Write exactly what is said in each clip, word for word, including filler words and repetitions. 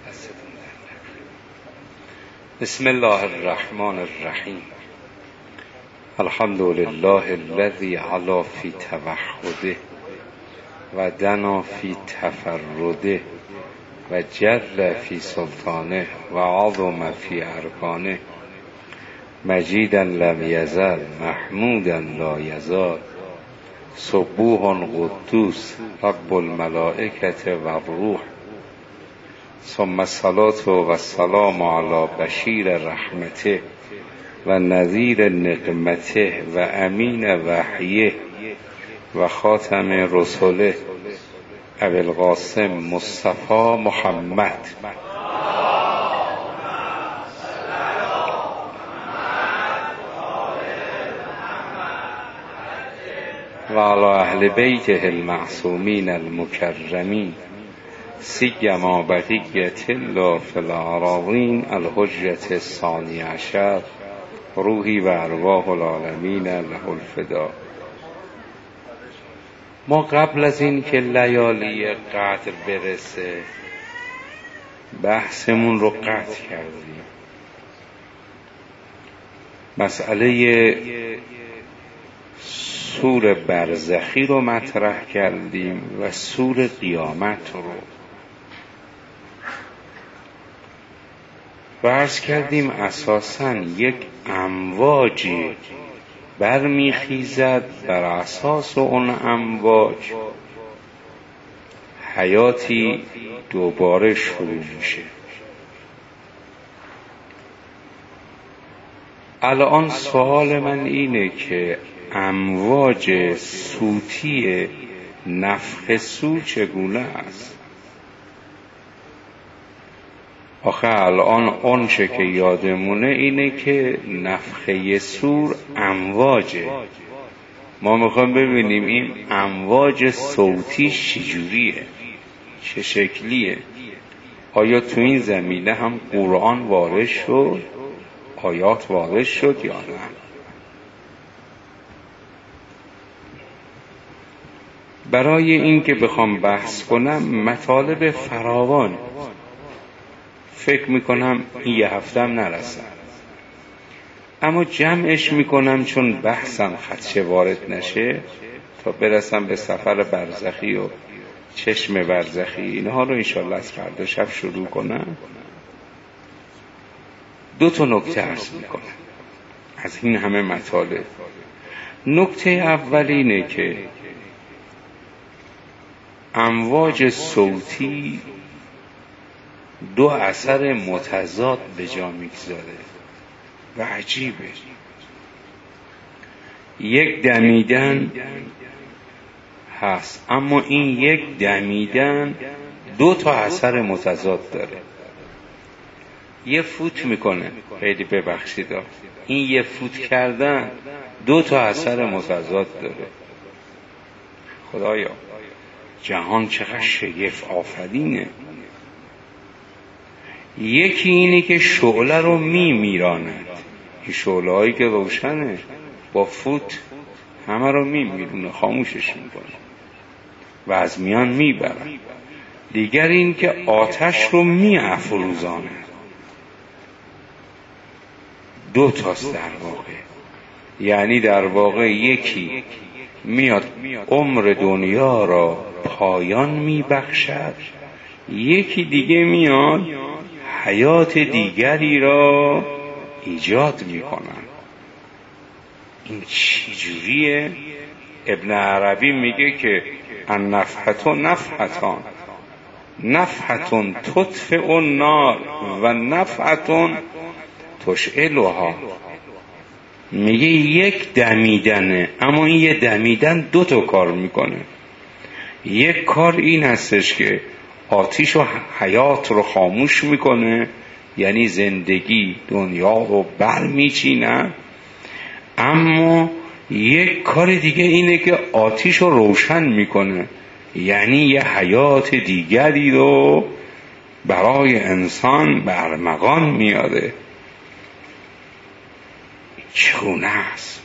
بسم الله الرحمن الرحیم. الحمد لله الذی علا فی توحده و دنا فی تفرده و جل فی سلطانه و عظم فی ارکانه مجیدا لم یزل محمودا لا یزال سبوح قدوس رب الملائکة و الروح ثم الصلاة و السلام علی بشیر رحمته و نذیر نقمته و امین وحیه و خاتم رسوله ابی القاسم مصطفی محمد و علی اهل بیته المعصومین المکرمین سیما بقیة الله فی الأراضین الحجة الثانی عشر روحی و ارواح العالمین له الفدا. ما قبل از این که لیالی قدر برسه بحثمون رو قطع کردیم. مسئله سور برزخی رو مطرح کردیم و سور قیامت رو و عرض کردیم اساساً یک امواجی برمیخیزد، بر اساس اون امواج حیاتی دوباره شروع میشه. الان سوال من اینه که امواج صوتی نفخ صور چگونه است؟ آخه الان اونچه که یادمونه اینه که نفخه صور امواجه. ما میخوایم ببینیم این امواج صوتی چجوریه، چه شکلیه. آیا تو این زمینه هم قرآن وارد شد، آیات وارد شد یا نه؟ برای این که بخوام بحث کنم مطالب فراوان، فکر میکنم این یه هفتم نرسم، اما جمعش میکنم چون بحثم خدشه وارد نشه تا برسم به سفر برزخی و چشم برزخی. اینها رو انشالله از فردا شب شروع کنم. دو تا نکته عرض میکنم از این همه مطالب. نکته اول اینه که امواج صوتی دو اثر متضاد به جا میگذاره و عجیبه. یک دمیدن هست، اما این یک دمیدن دو تا اثر متضاد داره. یه فوت میکنه، خیلی ببخشید، این یه فوت کردن دو تا اثر متضاد داره. خدایا جهان چقدر شگفت آفرینه. یکی اینه که شعله رو می میراند، این شعله هایی که روشنه با فوت همه رو می میرونه، خاموشش میکنه و از میان میبره. دیگر این که آتش رو می افروزانه. دو تاست در واقع. یعنی در واقع یکی میاد عمر دنیا را پایان میبخشد، یکی دیگه میاد حیات دیگری را ایجاد میکنن. این چی جوریه؟ ابن عربی میگه که النفحة نفحتان، نفحة تطفئ النار و نفحة تشعلها. میگه یک دمیدنه، اما این یه دمیدن دو تا کار میکنه. یک کار این هستش که آتش و حیات رو خاموش میکنه، یعنی زندگی دنیا رو بر میچینه. اما یک کار دیگه اینه که آتش رو روشن میکنه، یعنی یه حیات دیگری رو برای انسان برمغان میاره. چگونه است؟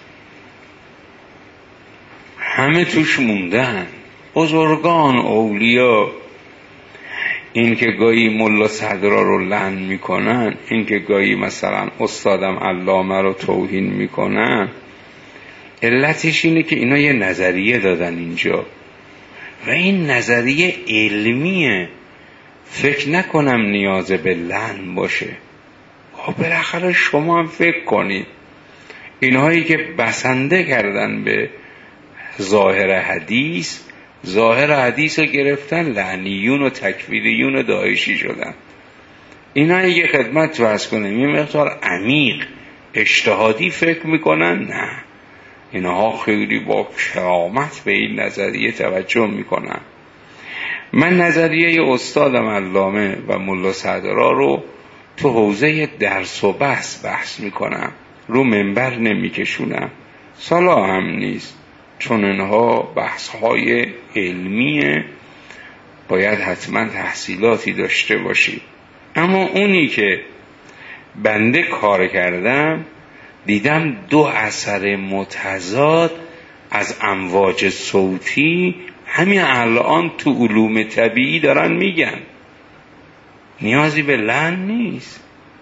همه توش موندن، بزرگان، اولیا. این که گاهی ملا صدرا رو لعن میکنن، این که گاهی مثلا استادم علامه رو توهین میکنن، علتش اینه که اینا یه نظریه دادن اینجا و این نظریه علمیه. فکر نکنم نیاز به لعن باشه. خب بالاخره شما هم فکر کنید اینهایی که بسنده کردن به ظاهر حدیث، ظاهر حدیث رو گرفتن لعنیون و تکفیریون و داعشی شدن. اینهایی که خدمت فرض کنیم یه مقدار عمیق اجتهادی فکر میکنن، نه، اینها خیلی با کرامت به این نظریه توجه میکنن. من نظریه استادم علامه و ملا صدرا رو تو حوزه درس و بحث بحث میکنم، رو منبر نمیکشونم، صلاح هم نیست، چون اینها بحث های علمیه، باید حتما تحصیلاتی داشته باشی. اما اونی که بنده کار کردم دیدم دو اثر متضاد از امواج صوتی همین الان تو علوم طبیعی دارن میگن، نیازی به لعن نیست.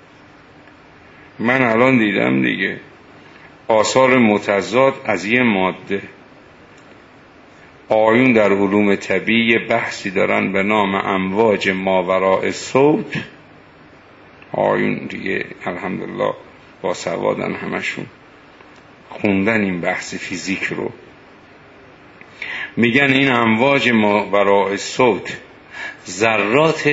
من الان دیدم دیگه آثار متضاد از یه ماده. آیون در علوم طبیعی بحثی دارن به نام امواج ماوراء صوت. آیون دیگه الحمدلله با سوادن، همشون خوندن این بحث فیزیک رو. میگن این امواج ماوراء صوت ذرات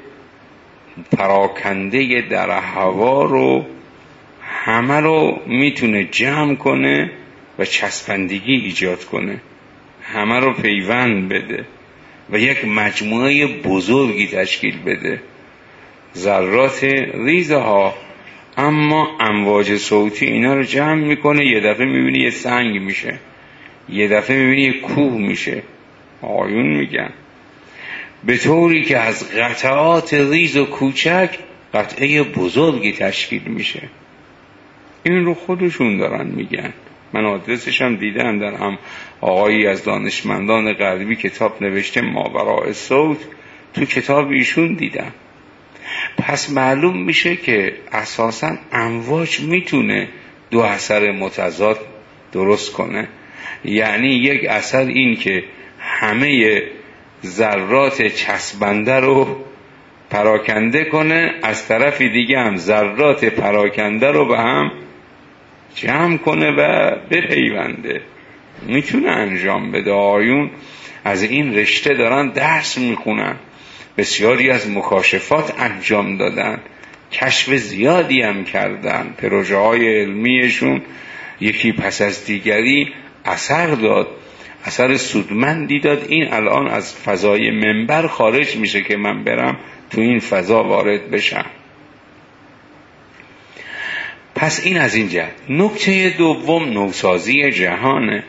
پراکنده در هوا رو همه رو میتونه جمع کنه و چسبندگی ایجاد کنه، همه رو پیوند بده و یک مجموعه بزرگی تشکیل بده، ذرات ریزه ها. اما امواج صوتی اینا رو جمع میکنه، یه دفعه میبینی یه سنگ میشه، یه دفعه میبینی یه کوه میشه. آیون میگن به طوری که از قطعات ریز و کوچک قطعه بزرگی تشکیل میشه. این رو خودشون دارن میگن. من آدرسش هم دیدم، در هم آقایی از دانشمندان غربی کتاب نوشته ماوراء صوت، تو کتاب ایشون دیدم. پس معلوم میشه که اساساً امواج میتونه دو اثر متضاد درست کنه. یعنی یک اثر این که همه ذرات چسبنده رو پراکنده کنه، از طرف دیگه هم ذرات پراکنده رو به هم جمع کنه و بپیونده. میتونه انجام بده. آیون از این رشته دارن درس میخونن، بسیاری از مکاشفات انجام دادن، کشف زیادی هم کردن، پروژه های علمیشون یکی پس از دیگری اثر داد، اثر سودمندی داد. این الان از فضای منبر خارج میشه که من برم تو این فضا وارد بشم. پس این از این جهت. نکته دوم نوسازی جهانه.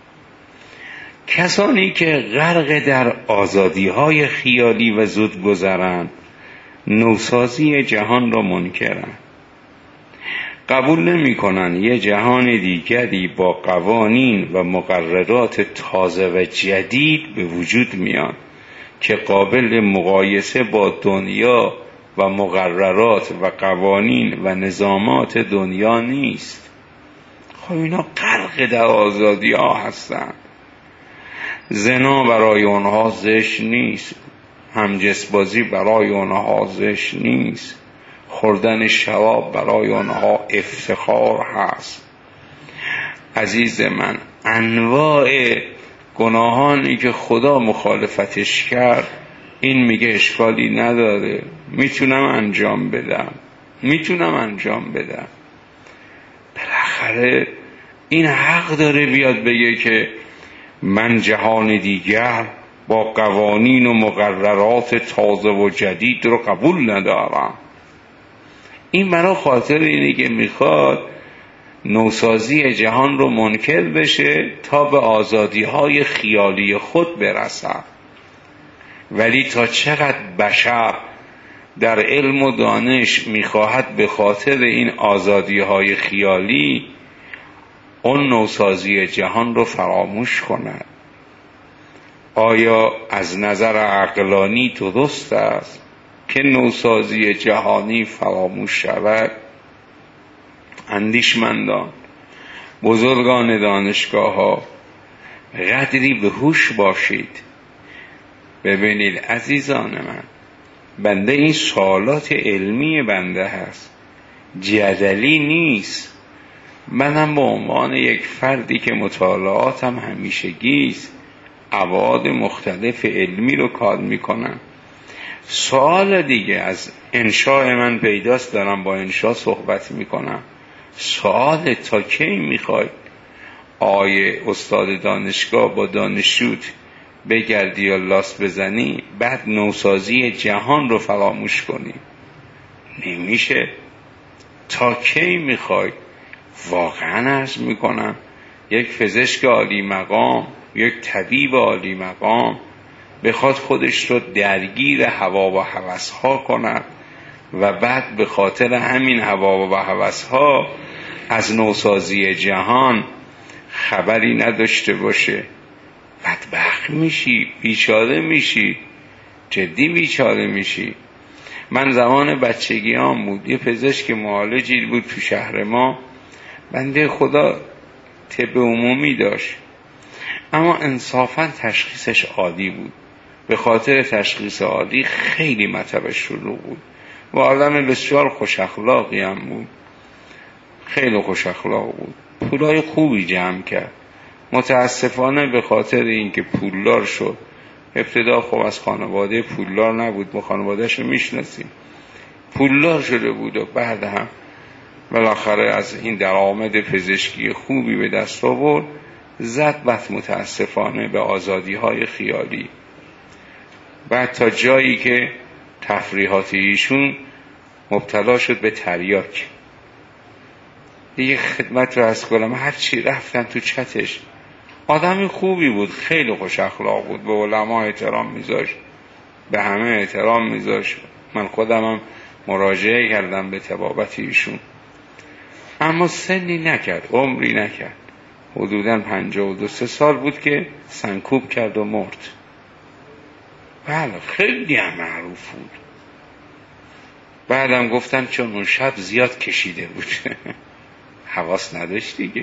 کسانی که غرق در آزادی‌های خیالی و زودگذرند نوسازی جهان را منکرن، قبول نمی‌کنن یه جهان دیگری با قوانین و مقررات تازه و جدید به وجود میاد که قابل مقایسه با دنیا و مقررات و قوانین و نظامات دنیا نیست. خب اینا غرق در آزادی‌ها هستن. زنا برای اونها زشت نیست، همجنسبازی برای اونها زشت نیست، خوردن شراب برای اونها افتخار هست. عزیز من، انواع گناهانی که خدا مخالفتش کرد، این میگه اشکالی نداره، میتونم انجام بدم میتونم انجام بدم بالاخره این حق داره بیاد بگه که من جهان دیگر با قوانین و مقررات تازه و جدید رو قبول ندارم. این برای خاطر اینه که میخواد نوسازی جهان رو منکر بشه تا به آزادی‌های خیالی خود برسه. ولی تا چقدر بشر در علم و دانش میخواهد به خاطر این آزادی‌های خیالی اون نوسازی جهان رو فراموش کند؟ آیا از نظر عقلانی درست است که نوسازی جهانی فراموش شود، اندیشمندان، بزرگان دانشگاه ها قدری به هوش باشید. ببینید عزیزان من، بنده این سوالات علمی بنده هست، جدلی نیست. منم به عنوان یک فردی که مطالعاتم همیشگیست، ابعاد مختلف علمی رو کار میکنم. سوال دیگه از انشاء من پیداست، دارم با انشاء صحبت میکنم. سوال تا کی میخواید آیه استاد دانشگاه با دانشجوت بگردی یا لاس بزنی بعد نوسازی جهان رو فراموش کنی؟ نمیشه. تا کی میخواید؟ واقعا عرض میکنم یک پزشک عالی مقام، یک طبیب عالی مقام بخواد خودش رو درگیر هوا و هوس‌ها کند و بعد به خاطر همین هوا و هوس‌ها از نوسازی جهان خبری نداشته باشه، بدبخت میشی، بیچاره میشی، جدی بیچاره میشی. من زمان بچگیام بود، یه پزشک معالجی بود تو شهر ما، بنده خدا طب عمومی داشت، اما انصافا تشخیصش عالی بود. به خاطر تشخیص عالی خیلی مطبش شروع بود و آدم بسیار خوش اخلاقی هم بود، خیلی خوش اخلاق بود، پولای خوبی جمع کرد. متاسفانه به خاطر اینکه پولدار شد، ابتدا خب از خانواده پولدار نبود، ما خانوادهش رو میشناسیم، پولدار شده بود و بعد هم بالاخره از این درآمد پزشکی خوبی به دست آورد، زد بس متاسفانه به آزادی های خیالی. بعد تا جایی که تفریحات ایشون مبتلا شد به تریاک. دیگه خدمت رو از کنم، هر چی رفتن تو چتش. آدم خوبی بود، خیلی خوش اخلاق بود، به علما احترام میذاشت، به همه احترام میذاشت. من خودم هم مراجعه کردم به طبابت ایشون، اما سنی نکرد، عمری نکرد. حدوداً پنجاه و دو سه سال بود که سنکوب کرد و مرد. بله خیلی هم معروف بود. بعدم گفتن چون اون شب زیاد کشیده بود حواس نداشت دیگه.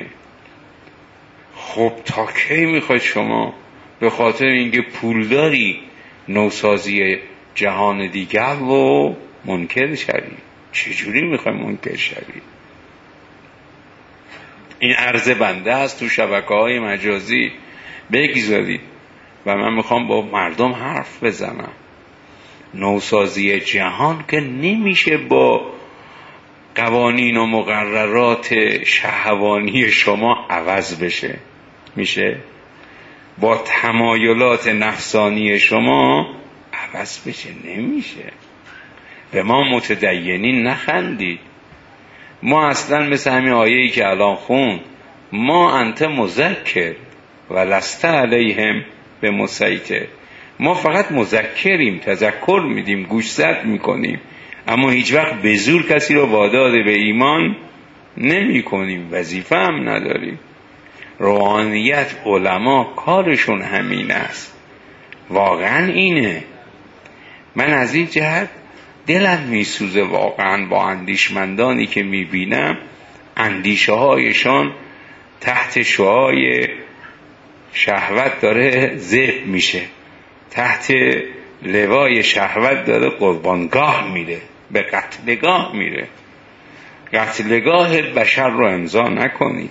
خب تا کی میخواید شما به خاطر اینکه پولداری نوسازی جهان دیگر رو منکر شوید؟ چجوری میخواید منکر شوید؟ این عرض بنده است تو شبکه‌های مجازی بگذارید و من میخوام با مردم حرف بزنم. نوسازی جهان که نمیشه با قوانین و مقررات شهوانی شما عوض بشه. میشه با تمایلات نفسانی شما عوض بشه؟ نمیشه. به ما متدینین نخندید. ما اصلا مثل همین آیه‌ای که الان خون، ما انت مذکر و لست علیهم به مسیطر. ما فقط مذکریم، تذکر میدیم، گوشزد میکنیم، اما هیچ وقت به زور کسی رو وادار به ایمان نمی کنیم، وظیفه هم نداریم. روحانیت، علما کارشون همین است، واقعا اینه. من از این جهت دلم میسوزه واقعا با اندیشمندانی که میبینم اندیشه هایشان تحت شعاع شهوت داره ذبح میشه، تحت لوای شهوت داره قربانگاه میره، به قتلگاه میره. قتلگاه بشر رو امضا نکنید،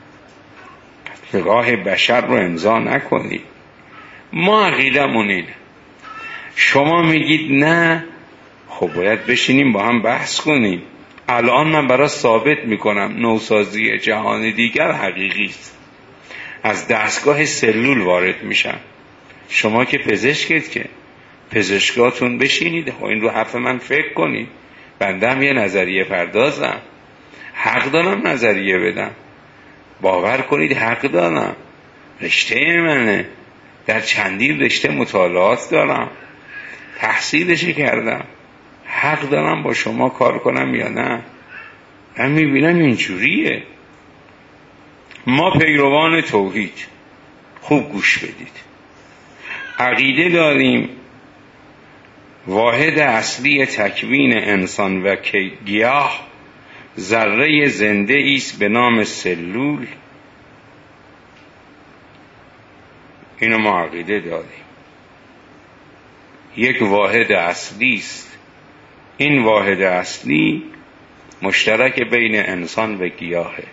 قتلگاه بشر رو امضا نکنید. ما عقیدمون اینه. شما میگید نه، خب باید بشینیم با هم بحث کنیم. الان من برای ثابت میکنم نوسازی جهان دیگر حقیقی است. از دستگاه سلول وارد میشن. شما که پزشکید، که پزشکاتون بشینید این رو حرف من فکر کنید. بنده هم یه نظریه پردازم، حق دارم نظریه بدم، باور کنید حق دارم، رشته منه، در چندین رشته مطالعات دارم، تحصیلش کردم، حق دارم با شما کار کنم یا نه؟ من میبینم اینجوریه. ما پیروان توحید، خوب گوش بدید، عقیده داریم واحد اصلی تکوین انسان و گیاه ذره زنده است به نام سلول. اینو ما عقیده داریم. یک واحد اصلی است. این واحد اصلی مشترک بین انسان و گیاهه.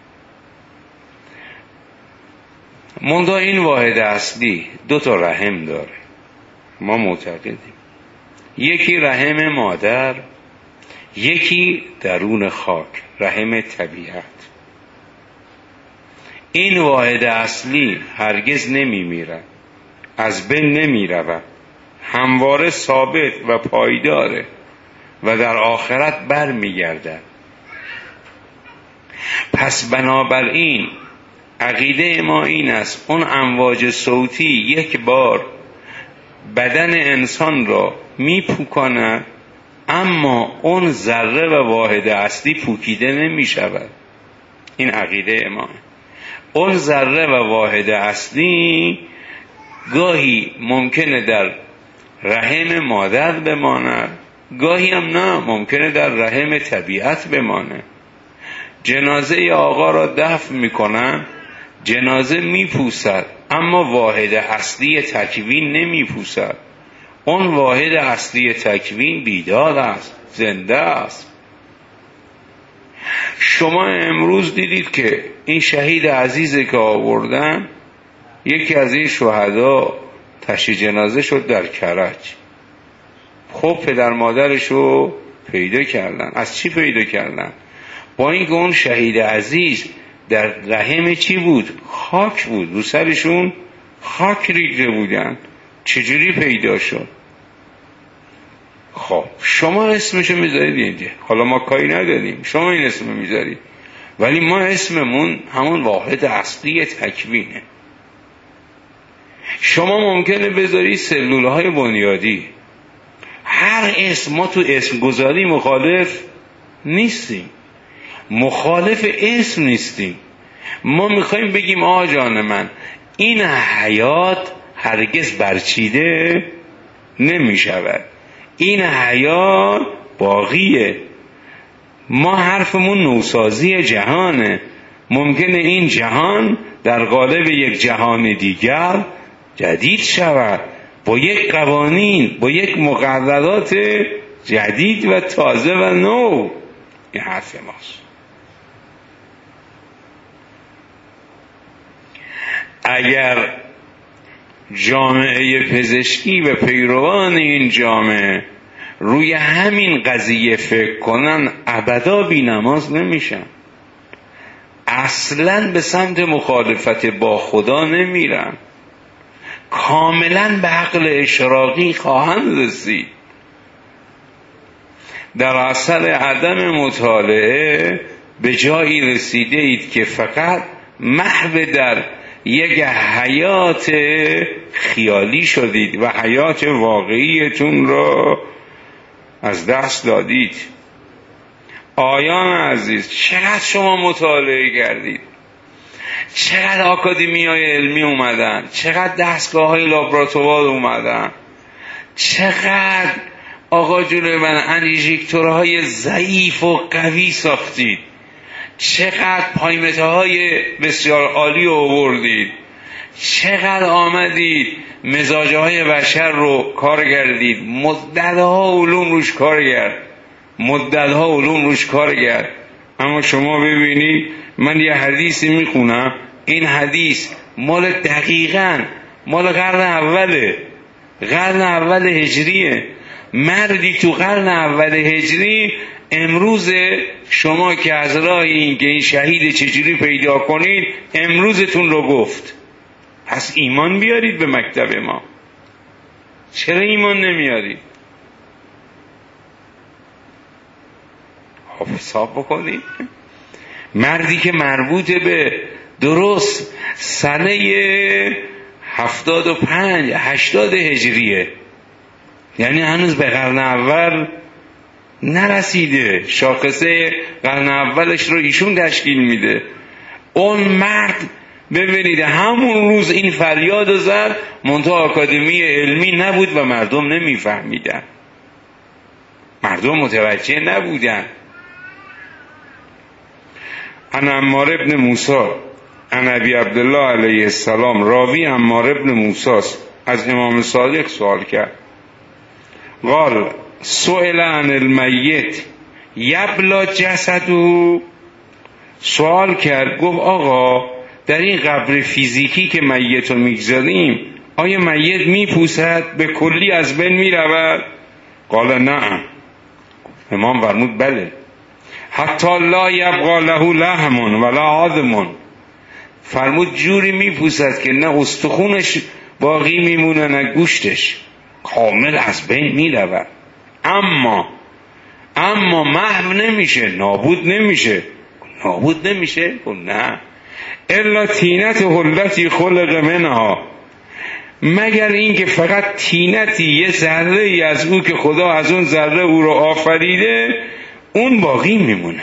منتها این واحد اصلی دو تا رحم داره. ما معتقدیم یکی رحم مادر، یکی درون خاک، رحم طبیعت. این واحد اصلی هرگز نمی میرد، از بین نمی رود، همواره ثابت و پایداره و در آخرت بر می گردد. پس بنابراین عقیده ما این است اون امواج صوتی یک بار بدن انسان را می پوکاند، اما اون ذره و واحد اصلی پوکیده نمی شود. این عقیده ما. اون ذره و واحد اصلی گاهی ممکنه در رحم مادر بماند، گاهی هم نه، ممکنه در رحم طبیعت بمانه. جنازه آقا را دفن میکنن، جنازه میپوسد، اما واحد اصلی تکوین نمیپوسد. اون واحد اصلی تکوین بیدار است، زنده است. شما امروز دیدید که این شهید عزیزی که آوردن، یکی از این شهدا تشییع جنازه شد در کرج. خب پدر مادرشو پیدا کردن. از چی پیدا کردن؟ با اینکه اون شهید عزیز در رحم چی بود؟ خاک بود. رو سرشون خاک ریخته بودن. چجوری پیدا شد؟ خب شما اسمشو میذارید اینجا، حالا ما کاری نداریم، شما این اسمو میذارید، ولی ما اسممون همون واحد اصلی تکوینه. شما ممکنه بذارید سلولهای بنیادی. هر اسم، ما تو اسم گذاری مخالف نیستیم، مخالف اسم نیستیم. ما میخوایم بگیم آقا جان من، این حیات هرگز برچیده نمیشود، این حیات باقیه. ما حرفمون نوسازی جهانه. ممکنه این جهان در قالب یک جهان دیگر جدید شود، با یک قوانین، با یک مقررات جدید و تازه و نو. این حرف ماست. اگر جامعه پزشکی و پیروان این جامعه روی همین قضیه فکر کنن، ابدا بی نماز نمیشن، اصلا به سمت مخالفت با خدا نمیرن، کاملا به عقل اشراقی خواهند رسید. در اثر عدم مطالعه به جایی رسیده اید که فقط محو در یک حیات خیالی شدید و حیات واقعیتون را از دست دادید. آیان عزیز، چقدر شما مطالعه کردید، چقدر آکادمی‌های علمی اومدن، چقدر دستگاه‌های لابراتوار اومدن، چقدر آقا جلوی من انژکتورهای ضعیف و قوی ساختید، چقدر پایمته‌های بسیار عالی آوردید، چقدر آمدید مزاجهای بشر رو کار کردید، مدتها علوم روش کار کرد، مدتها علوم روش کار کرد. اما شما ببینید، من یه حدیثی میخونم، این حدیث مال دقیقاً مال قرن اوله، قرن اول هجریه. مردی تو قرن اول هجری امروز شما که از راه این که این شهید چجوری پیدا کنید امروزتون رو گفت. پس ایمان بیارید به مکتب ما. چرا ایمان نمیارید؟ خب حساب بکنید. مردی که مربوط به درست سنه هفتاد و پنج هشتاد هجریه، یعنی هنوز به قرن اول نرسیده، شاخصه قرن اولش رو ایشون تشکیل میده. اون مرد ببینید همون روز این فریاد زد، منتها آکادمی علمی نبود و مردم نمیفهمیدن. مردم متوجه نبودن. عن عمار ابن موسی عن ابی عبدالله علیه السلام، راوی عمار ابن موسی از امام صادق سوال کرد، قال سئل عن المیت یبلا جسده، سوال کرد گفت آقا در این قبر فیزیکی که میت رو میگذاریم آیا میت میپوسد؟ به کلی از بین میرود؟ قال نه. امام فرمود بله. حتی لا یبقى له لحم ولا عظم، فرمود جوری میپوسد که نه استخونش باقی میمونه نه گوشتش، کامل از بین میرود. اما اما محو نمیشه، نابود نمیشه. نابود نمیشه؟ نه. الا تینت حلتی خلق منها، مگر این که فقط تینتی، یه ذره ای از او که خدا از اون ذره او رو آفریده اون باقی میمونه.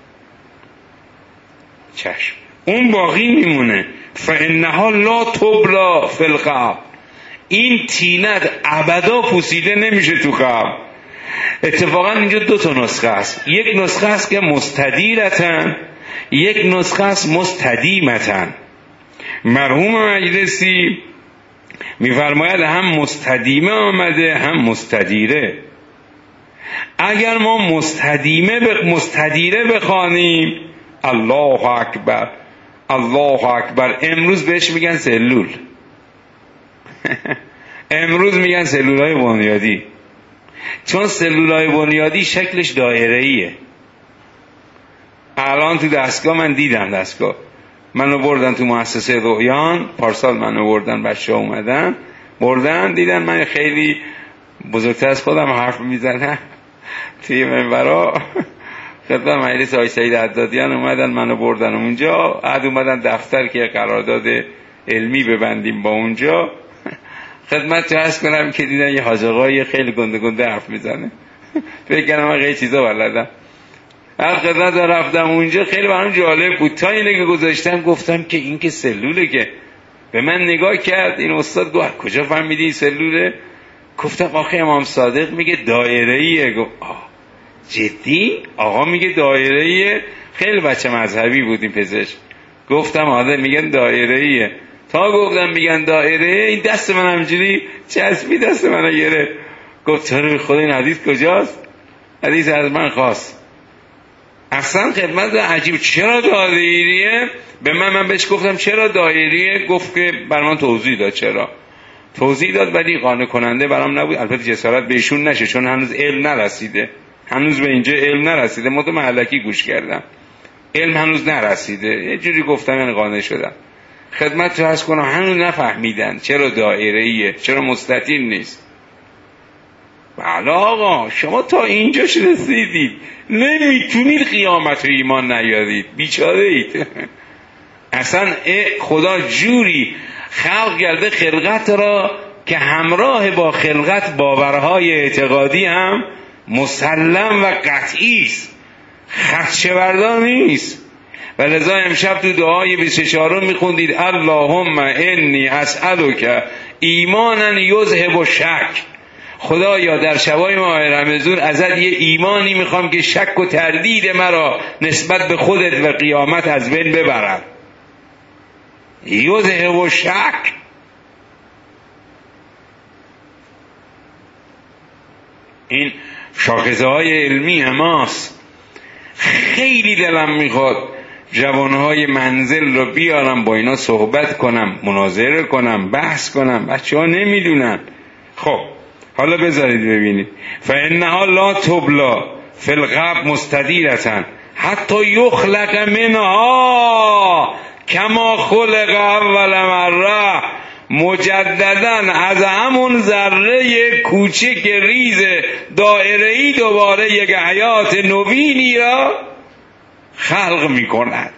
چشم، اون باقی میمونه. فانها لا تبلا فی القبر، این تینت ابدا پوسیده نمیشه تو قبر. اتفاقا اینجا دو تا نسخه است، یک نسخه است که مستدیرتن، یک نسخه است مستدیمتن. مرحوم مجلسی میفرماید هم مستدیمه آمده هم مستدیره. اگر ما مستدیمه ب... مستدیره بخوانیم الله اکبر الله اکبر، امروز بهش میگن سلول امروز میگن سلولای بنیادی، چون سلولای بنیادی شکلش دایره‌ایه. الان تو دستگاه من دیدم، دستگاه منو بردن تو مؤسسه رویان، پارسال منو بردن، بچه ها اومدن بردن دیدن من خیلی بزرگتر از خودم حرف میزنم توی منبرا. خدمت مجلس آقای سید عدادیان اومدن منو بردن اونجا، بعد اومدن دفتر که قرارداد علمی ببندیم با اونجا. خدمت تو عرض کنم که دیدن یه حاج آقای خیلی گنده گنده حرف میزنه، فکر کردم من خیلی چیزا بلدم. هر خدمت رفتم اونجا خیلی برام جالب بود، تا اینه که گذاشتم گفتم که این که سلوله. که به من نگاه کرد این استاد، گفت کجا فهمیدی این سلوله؟ گفتم آخه امام صادق میگه دایره‌ایه. گفت آه جدی؟ آقا میگه دایره‌ایه؟ خیلی بچه مذهبی بودیم پزشک. گفتم آده میگن دایره‌ایه. تا گفتم میگن دایره، این دست من همجوری چسبی دست من گرفت. گفت چرا خدا این حدیث کجاست؟ حدیث از من خواست. اصلا خدمت عجیب، چرا دایریه؟ به من من بهش گفتم چرا دایریه؟ گفت که بر من توضیح داد. چرا توضیح داد ولی قانع کننده برام نبود. البته جسارت بهشون نشه چون هنوز علم نرسیده، هنوز به اینجا علم نرسیده. من تو معلکی گوش کردم، علم هنوز نرسیده. یه جوری گفتم یعنی قانع شدم. خدمت رو عرض کنم هنوز نفهمیدن چرا دایره‌ایه، چرا مستطیل نیست. بله آقا شما تا اینجاش رسیدید، نمیتونید قیامت رو ایمان نیارید، بیچاره اید. اصلا خدا جوری خلق کرده خلقت را که همراه با خلقت باورهای اعتقادی هم مسلم و قطعی است، خدشه بردار نیست. و لذا امشب تو دعای بیست و چهارم میخوندید اللهم انی اسألک ایمانا یذهب الشک، خدایا در شبای ماه رمضان ازت یه ایمانی میخوام که شک و تردید مرا نسبت به خودت و قیامت از بین ببرد. یذهب الشک. این شاخصه های علمی ماست. خیلی دلم میخواد جوانهای منزل رو بیارم با اینا صحبت کنم، مناظره کنم، بحث کنم. بچه ها نمیدونن. خب حالا بذارید ببینید. فانها لا تبلا فی القبر مستدیرتن حتی یخلق منها کما خلق اول مره، مجددن از همون ذره کوچک ریز دایره‌ای دوباره یک حیات نوینی را خلق می کند،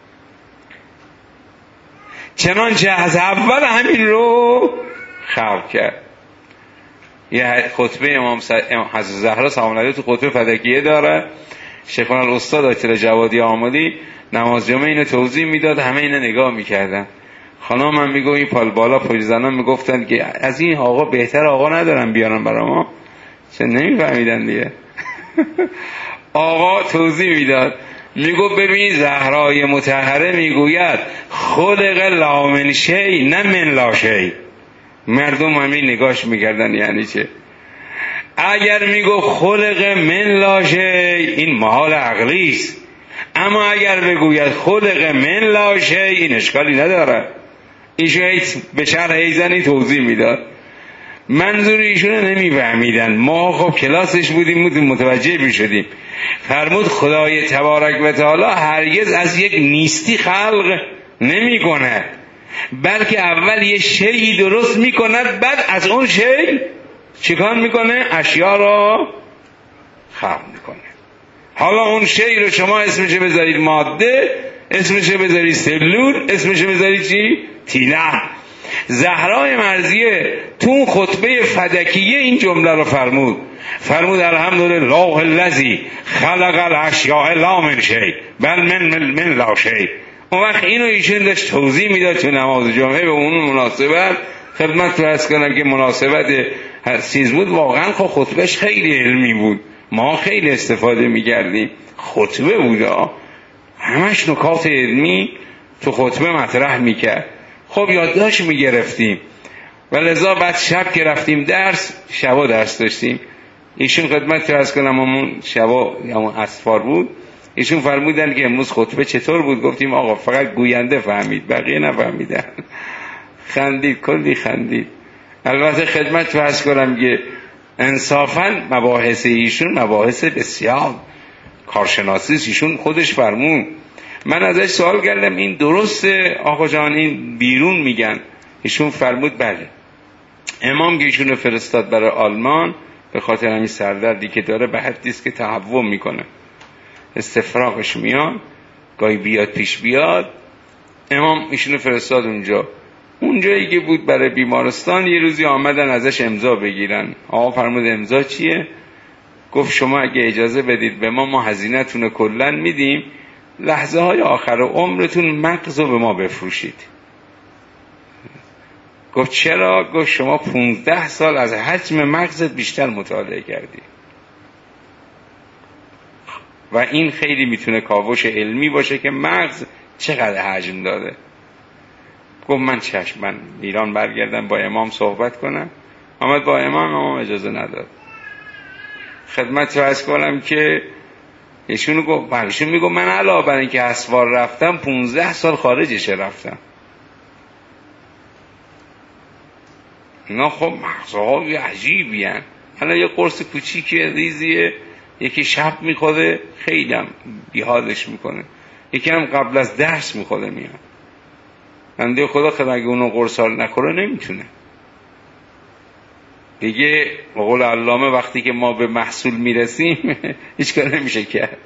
چنانچه از اول همین رو خلق کرد. یه خطبه امام حضرت زهرا سلام علیها تو خطبه فدکیه داره، شیخنا الاستاد آیت جوادی آمدی نماز جمعه اینو توضیح میداد، همه اینا نگاه میکردن. خانم من میگو این پال بالا پای زنان میگفتن که از این آقا بهتر آقا ندارن بیارن برای ما، چه نمیفهمیدن دیگه. آقا توضیح میداد، میگو ببین زهرای مطهره میگوید خلق لا من شی نه من لا شی. مردم همین نگاش میکردن یعنی چه؟ اگر میگو خلق من لا شی این محال عقلی است، اما اگر بگوید خلق من لا شی این اشکالی نداره. ایشون به شرح ایزنی توضیح میداد، منظور ایشون نمیفهمیدن، ما خب کلاسش بودیم متوجه میشدیم. فرمود خدای تبارک و تعالی هرگز از یک نیستی خلق نمی کند، بلکه اول یه شیئی درست می کند، بعد از اون شی چیکار میکنه؟ اشیا را خلق میکنه. حالا اون شی رو شما اسمش بذارید ماده، اسمش بذارید سلول، اسمش بذارید چی؟ تینه. زهرای مرضیه تو خطبه فدکیه این جمله رو فرمود، فرمود الحمدلله الذی خلق الاشیاء لا من شی بل من من, من لا شی. اون وقت اینو ایشون داشت توضیح میداد تو نماز جمعه به اون مناسبت. خدمت رو عرض کنم که مناسبت چیز بود، واقعا خب خطبهش خیلی علمی بود، ما خیلی استفاده میکردیم. خطبه بود همش نکات علمی تو خطبه مطرح میکرد. خب یادداشت میگرفتیم و لذا بعد شب که رفتیم درس، شبا درس داشتیم، ایشون خدمت رو عرض کنم همون شبا همون اسفار بود، ایشون فرمودن که امروز خطبه چطور بود؟ گفتیم آقا فقط گوینده فهمید بقیه نفهمیدن. خندید، کلی خندید. البته خدمت رو عرض کنم که انصافا مباحث ایشون مباحث بسیار کارشناسی، ایشون خودش فرمود. من ازش سوال کردم این درسته آقا جان این بیرون میگن؟ ایشون فرمود بله. امام که ایشون رو فرستاد برای آلمان به خاطر همین سردردی که داره به حدی است که تهوع میکنه، استفراغش میاد، گاهی بیاد پیش بیاد. امام ایشون رو فرستاد اونجا. اونجایی که بود برای بیمارستان، یه روزی آمدن ازش امضا بگیرن. آقا فرمود امضا چیه؟ گفت شما اگه اجازه بدید به ما، ما هزینه‌تون رو کلاً میدیم، لحظه های آخر عمرتون مغز رو به ما بفروشید. گفت چرا؟ گفت شما پونزده سال از حجم مغزت بیشتر مطالعه کردی و این خیلی میتونه کاوش علمی باشه که مغز چقدر حجم داره. گفت من چشم، من ایران برگردم با امام صحبت کنم. آمد با امام، امام اجازه نداد. خدمت رو عرض کنم که ایشونو گفت برشون میگو من علاوه بر اینکه اسوار رفتم پونزده سال خارجش رفتم. اینا خب مغزهای عجیبی هن. حالا یه قرص کوچیکه ریزیه، یکی شب میخوره خیلی هم بیحالش میکنه، یکی هم قبل از درس میخوره میاد. بنده خدا خدا اگه اونو قرصا نخوره نمیتونه دیگه. به قول علامه وقتی که ما به محصول میرسیم هیچ کار نمیشه کرد.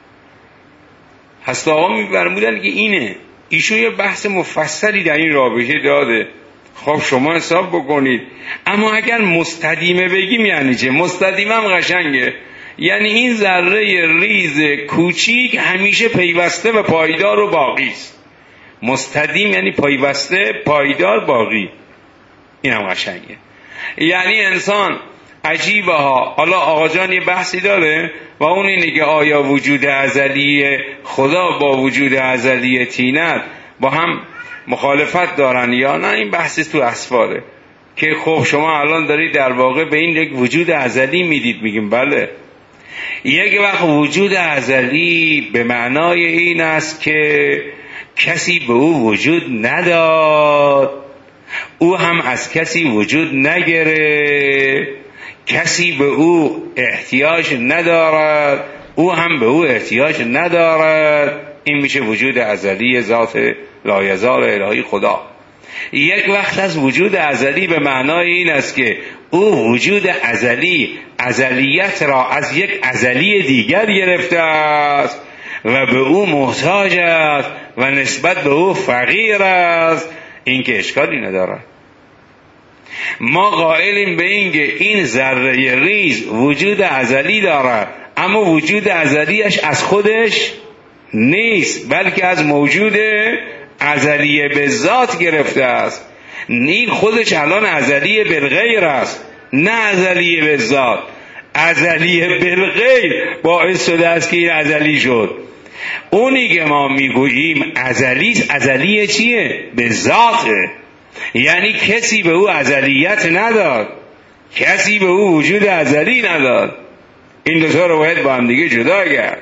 هست آقا میفرمودن که اینه. ایشون یه بحث مفصلی در این رابطه داده. خب شما حساب بکنید. اما اگر مستدیمه بگیم یعنی چه؟ مستدیمه هم قشنگه، یعنی این ذره ریز کوچیک همیشه پیوسته و پایدار و باقی است. مستدیم یعنی پیوسته، پایدار، باقی. این هم قشنگه. یعنی انسان عجیبه ها. حالا آقا جان یه بحثی داره و اون اینه که آیا وجود ازلی خدا با وجود ازلی طینت با هم مخالفت دارن یا نه؟ این بحثی تو اسفاره که خب شما الان دارید در واقع به این یک وجود ازلی میدید. میگیم بله. یک وقت وجود ازلی به معنای این است که کسی به او وجود نداد، او هم از کسی وجود نگره، کسی به او احتیاج ندارد، او هم به او احتیاج ندارد. این میشه وجود ازلی ذات لایزال الهی خدا. یک وقت از وجود ازلی به معنای این است که او وجود ازلی ازلیت را از یک ازلی دیگر گرفته است و به او محتاج است و نسبت به او فقیر است. این که اشکالی نداره. ما قائلیم به این که این ذره ریز وجود ازلی دارد، اما وجود ازلیش از خودش نیست بلکه از موجود ازلی به ذات گرفته است. این خودش الان ازلی بالغیر است، نه ازلی به ذات. ازلی بالغیر باعث شده است که این ازلی شد. اونی که ما میگوییم ازلی، ازلی چیه؟ به ذاته، یعنی کسی به او ازلیت نداد، کسی به او وجود ازلی نداد. این دو تا رو باید با هم دیگه جدا کرد.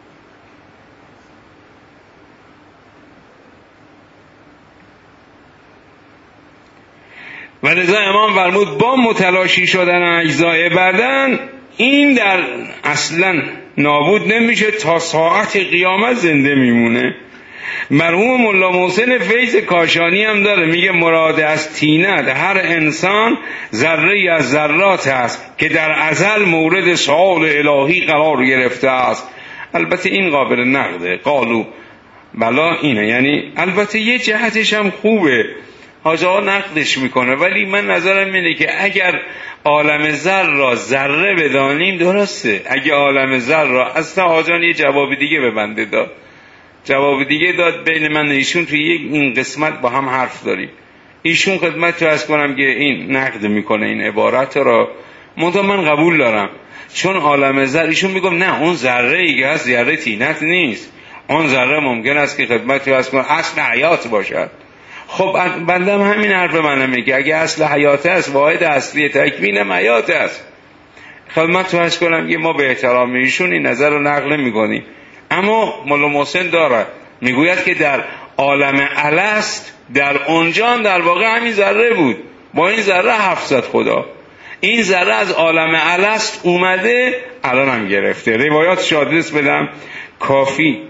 و لذا امام فرمود با متلاشی شدن اجزای بدن این در اصلا نابود نمیشه، تا ساعت قیامت زنده میمونه. مرحوم ملا محسن فیض کاشانی هم داره، میگه مراد از طینت هر انسان ذره از ذرات است که در ازل مورد سؤال الهی قرار گرفته است. البته این قابل نقده، قالو بلا اینه، یعنی البته یه جهتش هم خوبه، حاجه ها نقدش میکنه، ولی من نظرم اینه که اگر عالم ذر را ذره بدانیم درسته. اگه عالم ذر را اصلا حاجان یه جواب دیگه به بنده داد، جواب دیگه داد. بین من و ایشون توی یک این قسمت با هم حرف داریم. ایشون خدمت تو از کنم که این نقد میکنه این عبارت را، منتها من قبول دارم، چون عالم ذر ایشون میگم نه اون ذره ای که هست ذره طینت نیست، اون ذره ممکن است که خدمت تو از کنم اصل حیات باشد. خب بندم همین حرف منم میگه اگه اصل حیات است، واحد اصلی تکوین حیات است. خدمت تو از کنم که ما به احترام ایشون این نظر رو نقل میکنیم، اما مولا محسن داره میگوید که در عالم الست در اونجا در واقع همین ذره بود، با این ذره حرف زد خدا. این ذره از عالم الست اومده الان هم گرفته. روایات شادرس بدم، کافی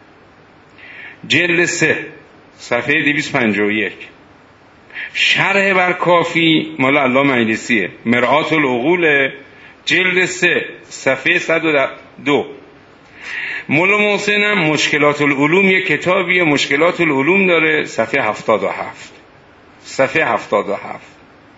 جلد سه صفحه دویست و پنجاه و یک، شرح بر کافی مال علامه مجلسیه، مرآت العقول جلد سه صفحه صد و دو. مولا محسن هم مشکلات العلوم یک کتابی مشکلات العلوم داره، صفحه هفتاد و هفت، صفحه هفتاد و هفت.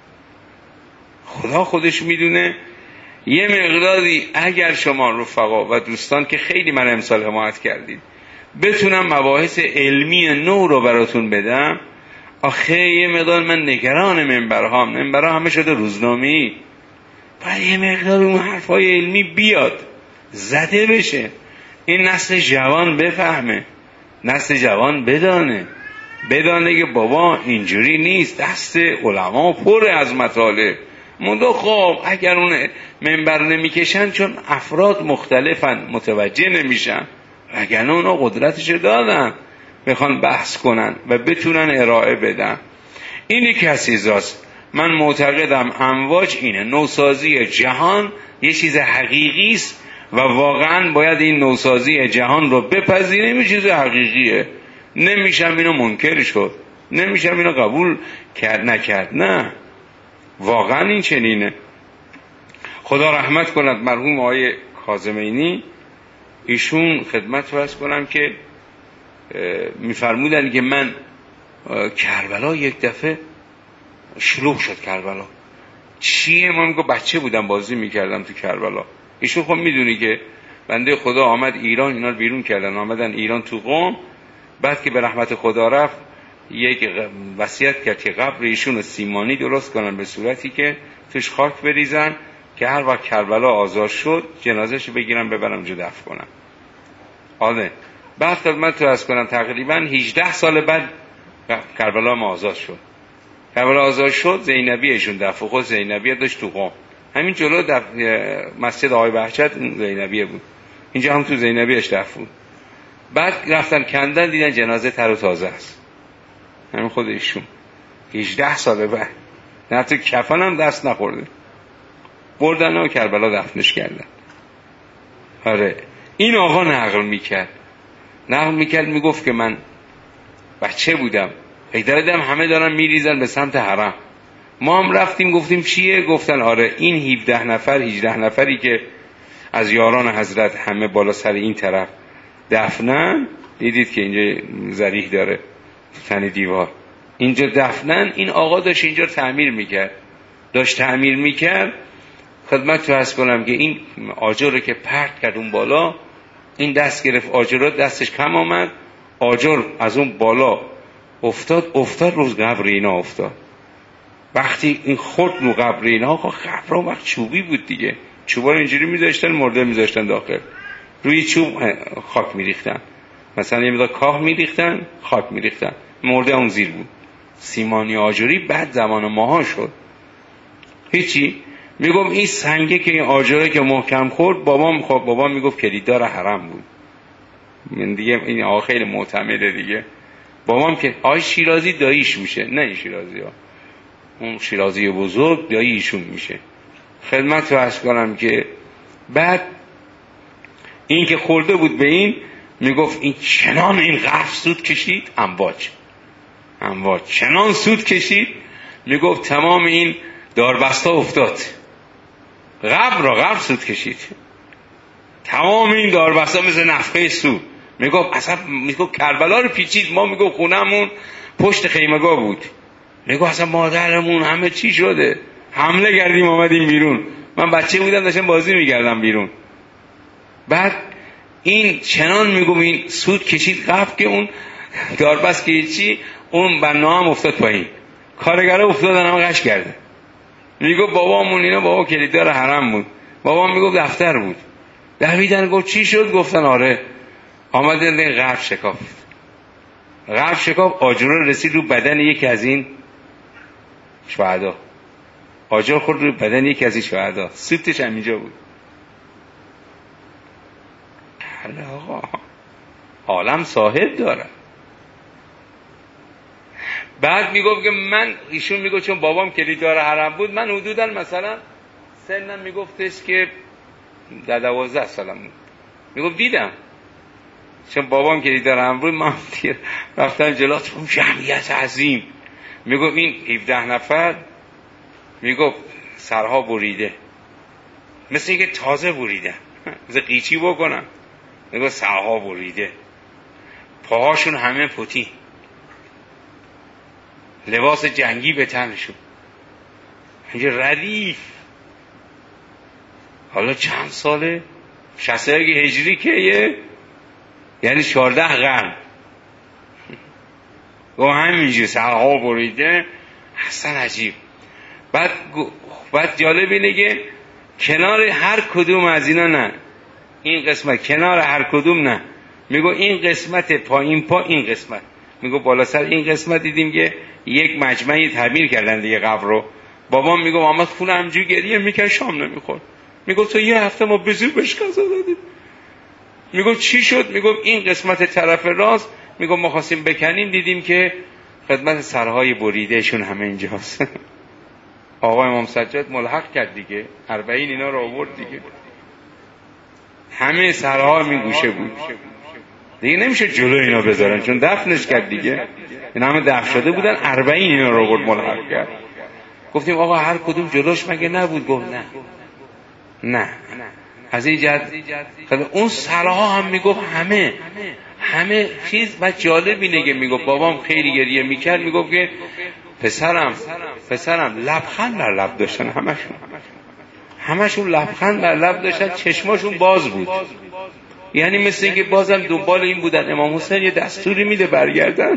خدا خودش میدونه یه مقداری اگر شما رفقا و دوستان که خیلی من امسال حمایت کردید بتونم مباحث علمی نو رو براتون بدم. آخه یه مقدار من نگران منبرها، منبرها همه شده روزنامه‌ای، باید یه مقدار اون حرفای علمی بیاد زده بشه، این نسل جوان بفهمه، نسل جوان بدانه، بدانه که بابا اینجوری نیست، دست علما پر از مطالب. مونده خب اگر اون منبر نمیکشن چون افراد مختلفن متوجه نمیشن، اگر اونا قدرتشو دادن بخوان بحث کنن و بتونن ارائه بدن. اینی کسی زاست. من معتقدم امواج اینه، نوسازی جهان یه چیز حقیقی است و واقعا باید این نوسازی جهان رو بپذیریم، یه چیز حقیقیه، نمیشم اینو منکر شد، نمیشم اینو قبول کرد نکرد، نه واقعا این چنینه. خدا رحمت کند مرحوم آقای کاظمینی، ایشون خدمت فرض کنم که میفرمودن که من کربلا یک دفعه شلوغ شد. کربلا چیه؟ من میگم بچه بودم بازی میکردم تو کربلا. ایشون خب میدونی که بنده خدا آمد ایران، اینا رو بیرون کردن آمدن ایران تو قم، بعد که به رحمت خدا رفت یک وصیت کرد که قبر ایشون رو سیمانی درست کنن به صورتی که توش خاک بریزن که هر وقت کربلا آزاد شد جنازه‌شو بگیرن ببرن اونجا دفن کنن. آره بعد خدمت تو از کنم تقریبا هجده سال بعد کربلا ما آزاد شد. کربلا آزاد شد زینبی ایشون دفن خود زینبیه داشت تو قم، همین جلو دف... مسجد آقای بهجت زینبیه بود، اینجا هم تو زینبیش دفن بود. بعد رفتن کندن دیدن جنازه تر و تازه است، همین خود ایشون هجده سال بعد، نه تو کفن هم دست نخورده، بردن و کربلا دفنش کردن. آره این آقا نقل میکرد نقل میکرد میگفت که من بچه بودم ایدردم همه دارن میریزن به سمت حرم، ما هم رفتیم گفتیم چیه؟ گفتن آره این هفده نفر هجده نفری که از یاران حضرت همه بالا سر این طرف دفنن، دیدید که اینجا ذریح داره تن دیوار، اینجا دفنن. این آقا داشت اینجا تعمیر میکرد داشت تعمیر میکرد خدمت تو هست کنم که این آجر رو که پرت کرد اون بالا، این دست گرفت آجر رو، دستش کم آمد، آجر از اون بالا افتاد افتاد روز قبر اینا افتاد. وقتی این خورد رو قبر اینا، قبر وقت چوبی بود دیگه، چوبا رو اینجوری میذاشتن، مرده میذاشتن داخل، روی چوب خاک میریختن، مثلا یه مقدار کاه میریختن، خاک میریختن، مرده اون زیر بود. سیمانی آجری بعد زمان ماها شد. هیچی. میگم این سنگه که این آجره که محکم خورد، بابام خب بابام میگفت کلیددار حرم بود. من دیگه این آقا خیلی معتمده دیگه. بابام که آی شیرازی داییش میشه، نه این شیرازی ها، اون شیرازی بزرگ دایی ایشون میشه. خدمت رو عرض کنم که بعد این که خورده بود به این، میگفت این چنان این قفل سود کشید، امواج امواج چنان سود کشید، میگفت تمام این داربستا افتاد. قبر را قبر سود کشید، تمام این داربستا مثل نفخه سود. میگفت اصلا میگفت کربلا رو پیچید. ما میگفت خونمون پشت خیمگاه بود. میگفت اصلا مادرمون همه چی شده، حمله کردیم آمدیم بیرون. من بچه بودم داشتم بازی میکردم بیرون. بعد این چنان میگم این سود کشید قبل که اون داربست که چی، اون بنا هم افتاد پایین، کارگره افتادن هم قش کرده. میگفت بابامون اینا بابا کلیددار حرم بود. بابام میگفت دفتر بود. دویدن گفت چی شد؟ گفتن آره آمدن این قبر شکافت. قبر شکاف، آجر رسید رو بدن یکی از این شهدا. آجر خورد رو بدن یکی از این شهدا، سوتش هم اینجا بود. بله آقا، عالم صاحب داره. بعد میگفت که من، ایشون میگفت چون بابام کلیددار حرم بود، من حدوداً مثلا سنم میگفتش که در دوازده سالم بود. میگفت دیدم چون بابام کلیددار حرم بود، من رفتم جلو، جمعیت عظیم. میگفت این هفده نفر، میگفت سرها بریده، مثل اینکه تازه بریده، مثل قیچی بکنم. میگفت سرها بریده، پاهاشون همه پوتی، لباس جنگی به تنشون، اینجا ردیف. حالا چند ساله؟ شصت هجری که یه یعنی چهارده قرن. و همینجور سرها بریده، اصلا عجیب. بعد بعد جالب اینه که کنار هر کدوم از اینا نه، این قسمت کنار هر کدوم نه، میگو این قسمت پایین پا، این قسمت میگو بالا سر این قسمت دیدیم که یک مجمعی تعمیر کردن دیگه قبر رو. بابام میگو محمد خونه همجوری گریه میکرد، شام نمیخورد. میگو تو یه هفته ما به زور بهش غذا دادیم. میگو چی شد؟ میگو این قسمت طرف راست، میگو ما خواستیم بکنیم، دیدیم که خدمت سرهای بریدهشون همه اینجاست. آقا امام سجاد ملحق کرد دیگه، اربعین اینا رو آورد دیگه، همه سرها می گوشه بود دیگه، نمیشه جلو اینا بذارن چون دفنش کرد دیگه. اینا همه دفن شده بودن، اربعین اینا رو آورد ملحق کرد. گفتیم آقا هر کدوم جلوش مگه نبود؟ گفت نه نه از این جد اون سرها هم میگفت همه همه چیز. و جالب اینه که میگفت بابام خیلی گریه میکرد، میگفت که پسرم پسرم لبخند بر لب داشتن، همشون همشون لبخند بر لب داشتن، چشماشون باز بود، یعنی مثل اینکه بازم دنبال این بودن امام حسین یه دستوری میده برگردن.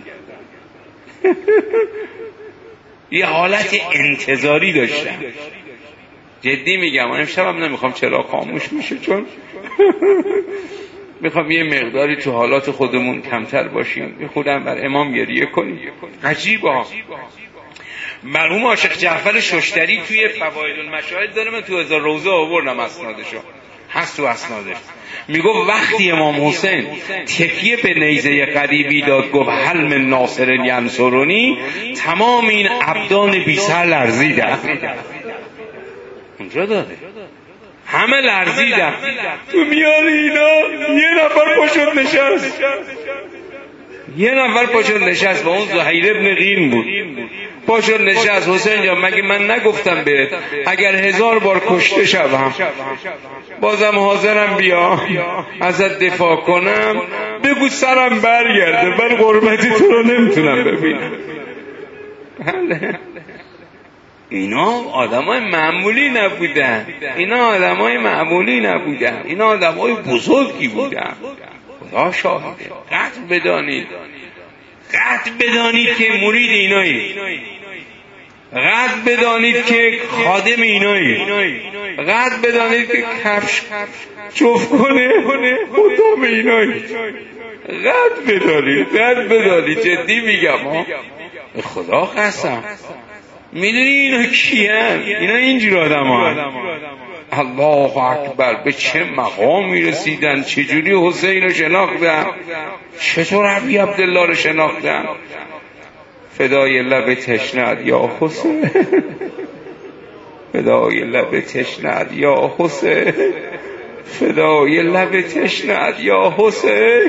یه حالت انتظاری داشتن. جدی میگم، امشب هم نمیخوام چرا خاموش میشه، چون میخوام یه مقداری تو حالات خودمون کمتر باشیم، خودم بر امام گریه کنیم. عجیبه ها. مرحوم عاشق جعفر ششتری توی فواید المشاهد داره، من تو هزار روزه آوردم اسنادشو، هست تو اسنادش. میگو وقتی امام حسین تکیه به نیزه قریبی داد، گفت هل من ناصر ینصرنی، تمام این ابدان بی سر لرزیدن. اونجا داده همه لرزیدن. تو میان اینا یه نفر پاشد نشست، یه نفر پاشد نشست و اون زهیر ابن غین بود. پاشد نشست، حسین جان مگه من نگفتم به اگر هزار بار کشته شوم بازم حاضرم بیا ازت دفاع کنم، بگو سرم برگرده، من قربتی تو رو نمیتونم ببینم. اینا آدمای معمولی نبودن، اینا آدمای معمولی نبودن، اینا آدمای بزرگی بودن. خدا شاهده. قطع بدانید، قطع بدانید که مرید اینایی. قد بدانید که خادم اینایی، قد بدانید که کفش جفت کنه خدام اینایی، قد بدانید، قد بدانید. جدی میگم ها، خدا قسم. میدونی اینا کیان؟ اینا اینجور آدم ها هن. الله اکبر. به چه مقامی رسیدن، چجوری حسین رو شناختن، چطور ابی عبدالله رو شناختن. فدای لب تشنه‌ات یا حسین، فدای لب تشنه‌ات یا حسین، فدای لب تشنه‌ات یا حسین.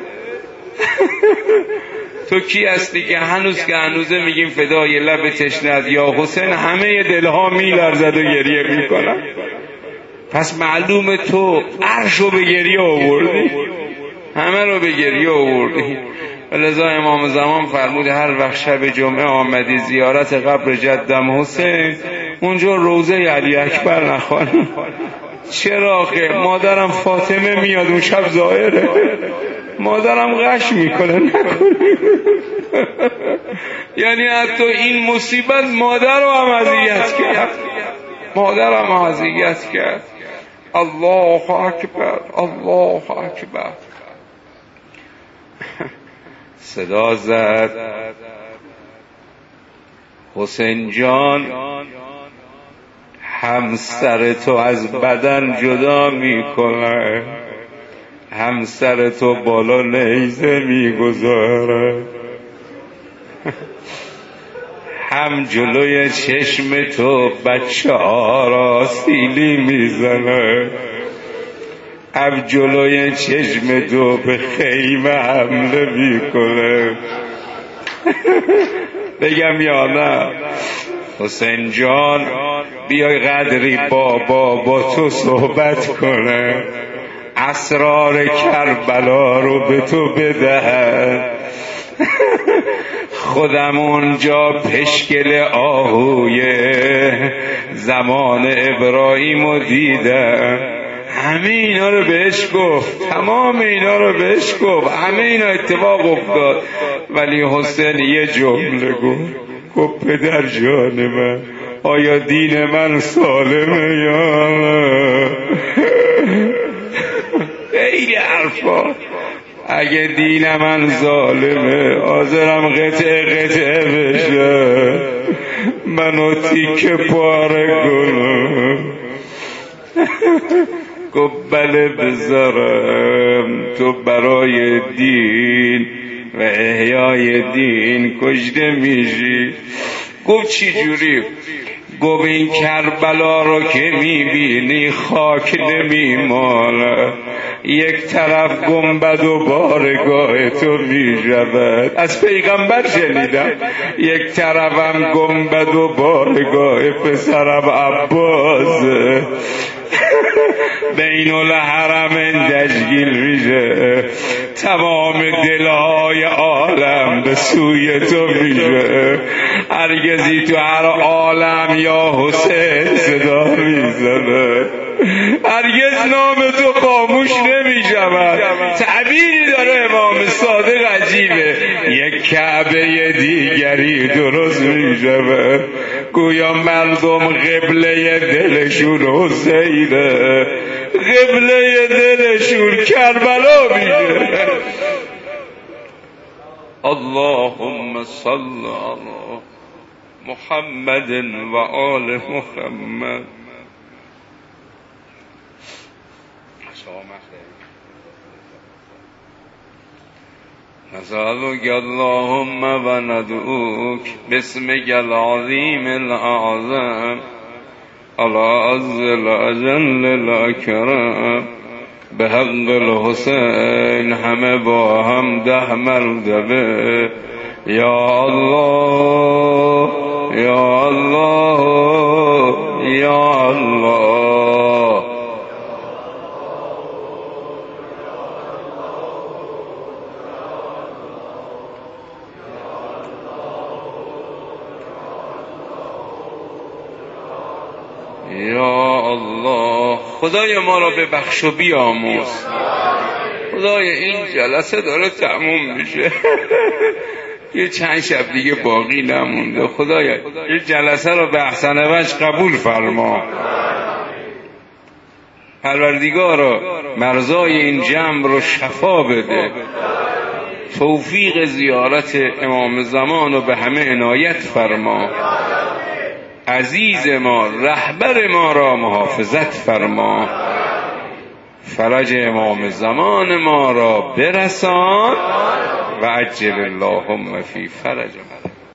تو کی هستی که هنوز که هنوزه میگیم فدای لب تشنه‌ات یا حسین، همه دلها میلرزد و گریه میکنن. پس معلومه تو عرش رو به گریه آوردی، همه رو به گریه آوردی. ولذا امام زمان فرمود هر وقت شب جمعه آمدی زیارت قبر جدم حسین، اونجا روضه علی اکبر نخوانی. چرا که مادرم فاطمه میاد اون شب ظاهره، مادرم غش میکنه نکنی. یعنی حتی این مصیبت مادر رو هم اذیت کرد، مادر هم اذیت کرد. الله اکبر، الله اکبر. صدا زد حسین جان، همسر تو از بدن جدا میکنه، همسر تو بالا نیزه میگذاره، هم جلوی چشم تو بچه ها را سیلی میزنه، هم جلوی چشم تو به خیمه حمله میکنه. بگم یا نه؟ حسین جان بیای قدری بابا با تو صحبت کنه، اسرار کربلا رو به تو بدهد. خودم اونجا پشکل آهوی زمان ابراهیم رو دیدم. همه اینا رو بهش گفت، تمام اینا رو بهش گفت، همه اینا اتفاق افتاد. ولی حسین یه جمله گفت، گفت پدر جان من، آیا دین من سالمه یا نه؟ خیلی حرفا. اگه دین من ظالمه حاضرم قطعه قطعه بشه، منو تیکه پاره کنم. گفت بله بذارم، تو برای دین و احیای دین کشته میشی. گفت چی جوری؟ گفت این کربلا رو که میبینی خاک نمیماله، یک طرف گنبد و بارگاه تو میشود. از پیغمبر شنیدم، یک طرفم گنبد و بارگاه پسرم عباسه، بین الحرمین تشکیل میشه، تمام دلهای عالم به سوی تو میشه. هرگزی تو هر عالم یا حسین صدا میزنه، هرگز نام تو خاموش نمیشود. تعبیری داره امام صادق عجیبه، یک کعبه دیگری درست میشود، گویا مردم قبله دلشون حسینه، قبله دلشون کربلا میشه. اللهم صل علی محمد و آل محمد. نسألك اللهم و ندعوك باسمك العظيم الأعظم العز الأجل الأكرم بحق الحسین همه با هم ده مرتبه یا الله یا الله یا الله. یا الله. خدای ما را ببخش و بیامرز. خدای این جلسه داره تموم میشه. یه چند شب دیگه باقی نمونده، خدایا یه جلسه رو به احسن وجه قبول فرما. پروردگارا مرضای این جمع رو شفا بده، توفیق زیارت امام زمان رو به همه عنایت فرما. عزیز ما رهبر ما را محافظت فرما، فرج امام زمان ما را برسان و عجل اللهم فی فرج.